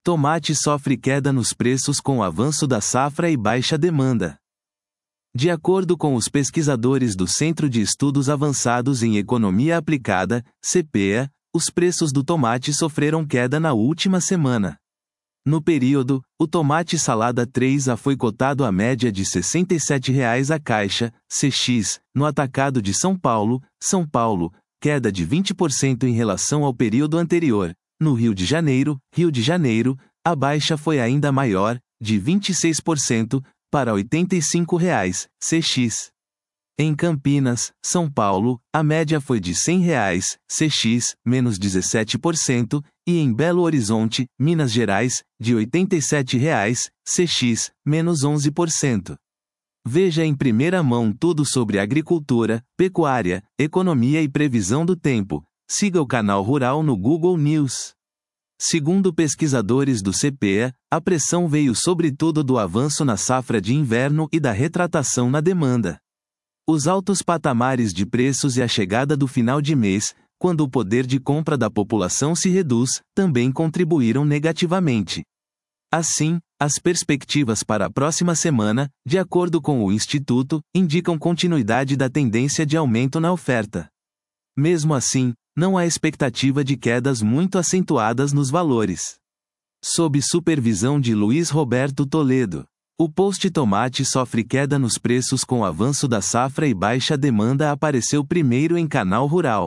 Tomate sofre queda nos preços com o avanço da safra e baixa demanda. De acordo com os pesquisadores do Centro de Estudos Avançados em Economia Aplicada, CPEA, os preços do tomate sofreram queda na última semana. No período, o tomate salada 3A foi cotado à média de R$ 67,00 a caixa, CX, no atacado de São Paulo, queda de 20% em relação ao período anterior. No Rio de Janeiro, a baixa foi ainda maior, de 26%, para R$ 85,00, CX. Em Campinas, São Paulo, a média foi de R$ 100,00, CX, menos 17%, e em Belo Horizonte, Minas Gerais, de R$ 87,00, CX, menos 11%. Veja em primeira mão tudo sobre agricultura, pecuária, economia e previsão do tempo. Siga o canal Rural no Google News. Segundo pesquisadores do CPEA, a pressão veio sobretudo do avanço na safra de inverno e da retratação na demanda. Os altos patamares de preços e a chegada do final de mês, quando o poder de compra da população se reduz, também contribuíram negativamente. Assim, as perspectivas para a próxima semana, de acordo com o Instituto, indicam continuidade da tendência de aumento na oferta. Mesmo assim, não há expectativa de quedas muito acentuadas nos valores. Sob supervisão de Luiz Roberto Toledo, o post tomate sofre queda nos preços com o avanço da safra e baixa demanda apareceu primeiro em canal Rural.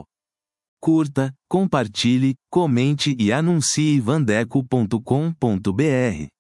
Curta, compartilhe, comente e anuncie vandeco.com.br.